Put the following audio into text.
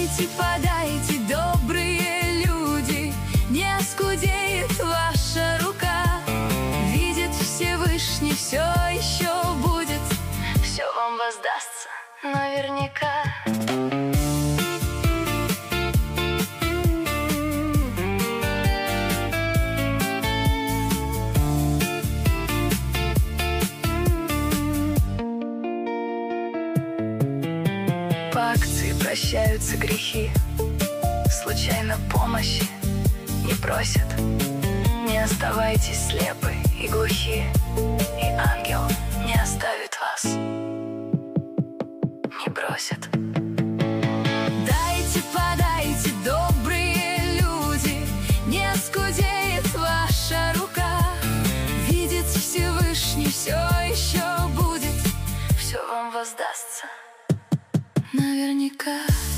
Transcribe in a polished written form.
подайте, добрые люди, не оскудеет ваша рука. Видит Всевышний, все еще будет, все вам воздастся наверняка. По акции прощаются грехи, случайно помощи не просят. Не оставайтесь слепы и глухи, и ангел не оставит вас, не бросит. Дайте, подайте, добрые люди, не оскудеет ваша рука. Видит Всевышний, все еще будет, все вам воздастся наверняка.